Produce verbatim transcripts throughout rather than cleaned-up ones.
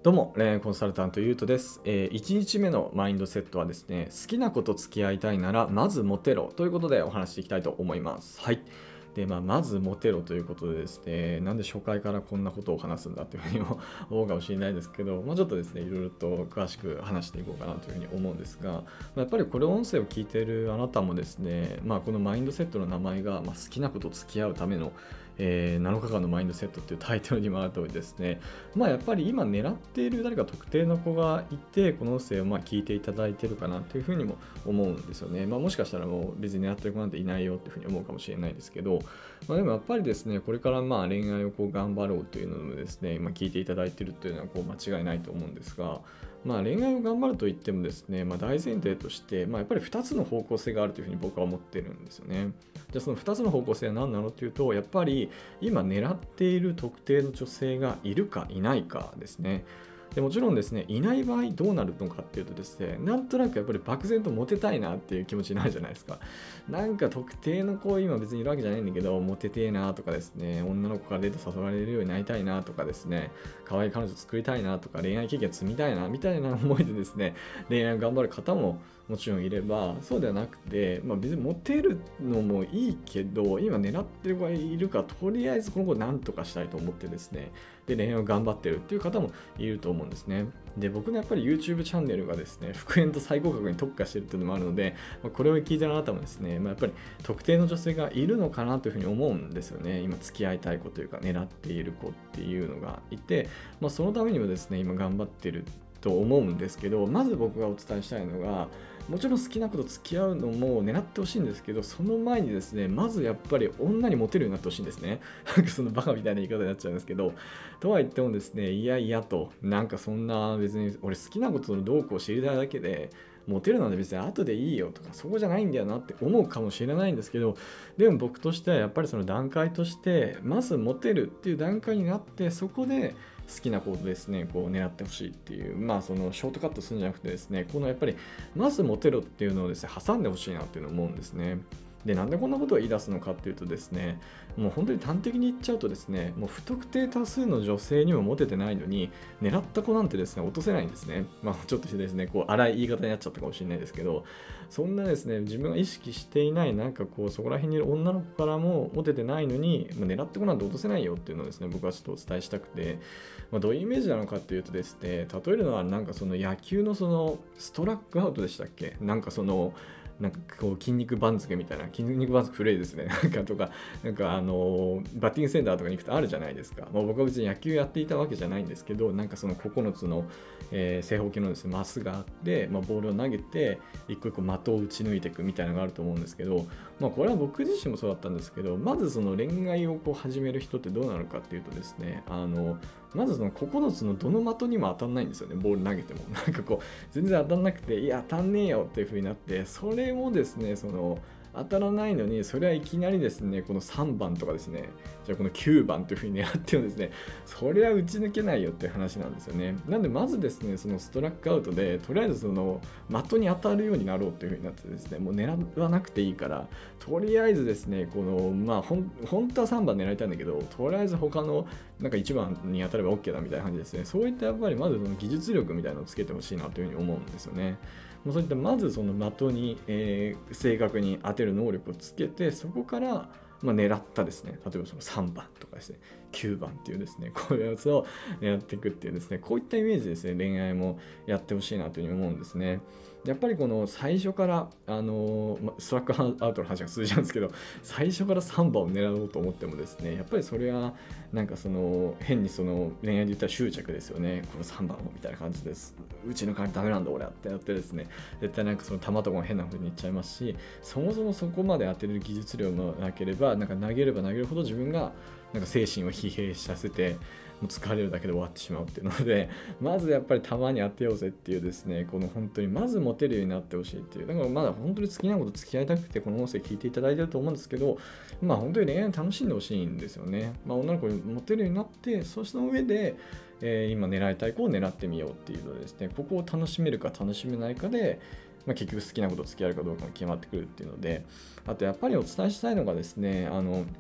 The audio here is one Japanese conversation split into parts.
どうも、恋愛コンサルタントゆうとです。えー、いちにちめのマインドセットはですね、好きな子と付き合いたいなら、まずモテろということでお話していきたいと思います。はい。で、まあ、まずモテろということでですね、なんで初回からこんなことを話すんだというふうにも思うかもしれないですけど、まあ、ちょっとですね、いろいろと詳しく話していこうかなというふうに思うんですが、まあ、やっぱりこれ音声を聞いているあなたもですね、まあ、このマインドセットの名前が、まあ、好きな子と付き合うためのえー、なのかかんのマインドセットっていうタイトルにもある通りですね、まあやっぱり今狙っている誰か特定の子がいて、この音声をまあ聞いていただいているかなというふうにも思うんですよね。まあもしかしたらもう別に狙ってる子なんていないよっていうふうに思うかもしれないですけど、まあでもやっぱりですね、これからまあ恋愛をこう頑張ろうというのもですね、今聞いていただいているというのはこう間違いないと思うんですが、まあ恋愛を頑張るといってもですね、まあ大前提として、まあやっぱりふたつの方向性があるというふうに僕は思ってるんですよね。じゃあそのふたつの方向性は何なのというと、やっぱり今狙っている特定の女性がいるかいないかですね。でもちろんですね、いない場合どうなるのかっていうとですね、なんとなくやっぱり漠然とモテたいなっていう気持ちになるじゃないですか。なんか特定の子今別にいるわけじゃないんだけど、モテてえなとかですね、女の子からデート誘われるようになりたいなとかですね、可愛い彼女作りたいなとか、恋愛経験積みたいなみたいな思いでですね、恋愛を頑張る方ももちろんいれば、そうではなくて、まあ、別にモテるのもいいけど、今狙ってる子がいるから、とりあえずこの子を何とかしたいと思ってですね、で、恋愛を頑張ってるっていう方もいると思うんですね。で、僕のやっぱり YouTube チャンネルがですね、復縁と再合格に特化してるっていうのもあるので、まあ、これを聞いてるあなたもですね、まあ、やっぱり特定の女性がいるのかなというふうに思うんですよね。今付き合いたい子というか、狙っている子っていうのがいて、まあ、そのためにもですね、今頑張ってると思うんですけど、まず僕がお伝えしたいのが、もちろん好きな子と付き合うのも狙ってほしいんですけど、その前にですね、まずやっぱり女にモテるようになってほしいんですね。なんかそのバカみたいな言い方になっちゃうんですけど、とは言ってもですね、いやいやと、なんかそんな別に俺好きなことのどうこう知りたいだけで、モテるなんて別に後でいいよとか、そこじゃないんだよなって思うかもしれないんですけど、でも僕としてはやっぱりその段階として、まずモテるっていう段階になって、そこで好きな子をですね、こう狙ってほしいっていう、まあそのショートカットするんじゃなくてですね、このやっぱりまずモテろっていうのをですね、挟んでほしいなっていうのを思うんですね。で、なんでこんなことを言い出すのかっていうとですね、もう本当に端的に言っちゃうとですね、もう不特定多数の女性にもモテてないのに、狙った子なんてですね、落とせないんですね。まあちょっとしてですね、こう荒い言い方になっちゃったかもしれないですけど、そんなですね、自分が意識していない、なんかこう、そこら辺にいる女の子からもモテてないのに、まあ、狙ってこなんて落とせないよっていうのをですね、僕はちょっとお伝えしたくて、まあ、どういうイメージなのかっていうとですね、例えるのはなんかその野球のそのストラックアウトでしたっけ、なんかその、なんかこう筋肉番付みたいな、筋肉番付プレイですね。なんかとか、なんかあのバッティングセンターとかに行くとあるじゃないですか。まあ、僕は別に野球やっていたわけじゃないんですけど、なんかそのここのつの、えー正方形のですね、マスがあって、まあ、ボールを投げて、一個一個的を打ち抜いていくみたいなのがあると思うんですけど、まあ、これは僕自身もそうだったんですけど、まずその恋愛をこう始める人ってどうなるかっていうとですね、あの、まずそのここのつのどの的にも当たんないんですよね、ボール投げても。なんかこう、全然当たんなくて、いや、当たんねえよっていう風になって、それもですね、その、当たらないのに、それはいきなりですね、このさんばんとかですね、じゃあこのきゅうばんという風に狙ってもですね、それは打ち抜けないよっていう話なんですよね。なんでまずですね、そのストラックアウトで、とりあえずその的に当たるようになろうっていう風になってですね、もう狙わなくていいから、とりあえずですね、この、まあほん、本当はさんばん狙いたいんだけど、とりあえず他のなんかいちばんに当たれば OK だみたいな感じですね。そういったやっぱりまずその技術力みたいなのをつけてほしいなというふうに思うんですよね。もうそういったまずその的に、えー正確に当てる能力をつけて、そこから、まあ、狙ったですね、例えばそのさんばんとかですね、きゅうばんっていうですね、こういうやつを狙っていくっていうですね、こういったイメージですね、恋愛もやってほしいなというふうに思うんですね。やっぱりこの最初から、あのーまストラックアウトの話が続いちゃうんですけど、最初からさんばんを狙おうと思ってもですね、やっぱりそれはなんかその変にその恋愛で言ったら執着ですよね。このさんばんをみたいな感じです。うちの金ダメなんだ俺はってやってですね、絶対なんかその球とかも変な風にいっちゃいますし、そもそもそこまで当てる技術量もなければ、なんか投げれば投げるほど自分がなんか精神を疲弊させて、もう疲れるだけで終わってしまうっていうので、まずやっぱり球に当てようぜっていうですね、この本当にまずモテるようになってほしいっていう、だからまだ本当に好きなこと付き合いたくてこの音声聞いていただいてると思うんですけど、まあ本当に恋愛を楽しんでほしいんですよね。まあ女の子にモテるようになって、その上で、えー今狙いたい子を狙ってみようっていうのでですね、ここを楽しめるか楽しめないかで、まあ、結局好きなこと付き合えるかどうかも決まってくるっていうので、あとやっぱりお伝えしたいのがですね、あの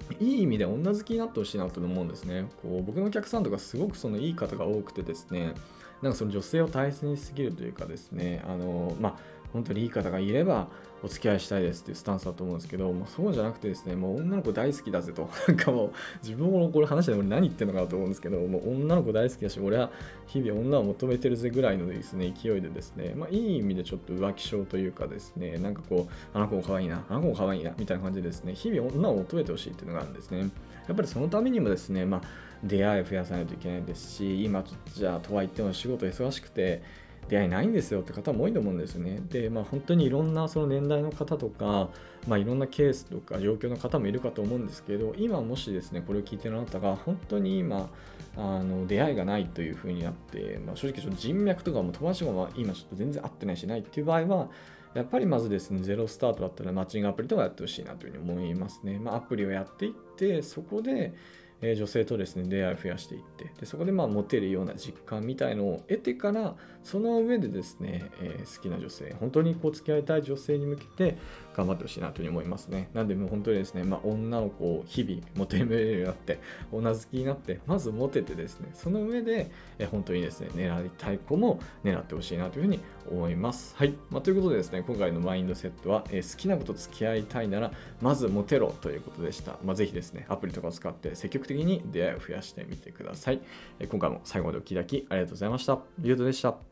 いい意味で女好きになってほしいなと思うんですね。こう僕のお客さんとかすごくそのいい方が多くてですね、なんかその女性を大切にしすぎるというかですね、あの、まあ、本当にいい方がいればお付き合いしたいですっていうスタンスだと思うんですけど、もうそうじゃなくてですね、もう女の子大好きだぜと、なんかもう自分もこれ話して俺何言ってんのかなと思うんですけど、もう女の子大好きだし、俺は日々女を求めてるぜぐらいのですね、勢いでですね、まあいい意味でちょっと浮気症というかですね、なんかこう、あの子も可愛いな、あの子も可愛いな、みたいな感じでですね、日々女を求めてほしいっていうのがあるんですね。やっぱりそのためにもですね、まあ出会いを増やさないといけないですし、今ちょっとじゃあとはいっても仕事忙しくて、出会いないんですよって方も多いと思うんですよね。で、まあ本当にいろんなその年代の方とか、まあいろんなケースとか状況の方もいるかと思うんですけど、今もしですね、これを聞いてるあなたが本当に今、あの出会いがないという風になって、まあ、正直ちょっと人脈とかも友達とかも今ちょっと全然合ってないしないっていう場合は、やっぱりまずですね、ゼロスタートだったらマッチングアプリとかやってほしいなというふうに思いますね。まあアプリをやっていって、そこで、えー女性とですね、出会いを増やしていって、でそこでまあモテるような実感みたいのを得てから、その上でですね、えー好きな女性、本当にこう付き合いたい女性に向けて頑張ってほしいなというふうに思いますね。なんでもう本当にですね、まあ、女の子を日々求めれるようになって、女好きになって、まずモテてですね、その上で、えー本当にですね、狙いたい子も狙ってほしいなというふうに思います。はい。まあ、ということでですね、今回のマインドセットは、えー好きな子と付き合いたいなら、まずモテろということでした。まあ、ぜひですね、アプリとかを使って積極的に出会いを増やしてみてください。えー今回も最後までお聞きいただきありがとうございました。ゆうとでした。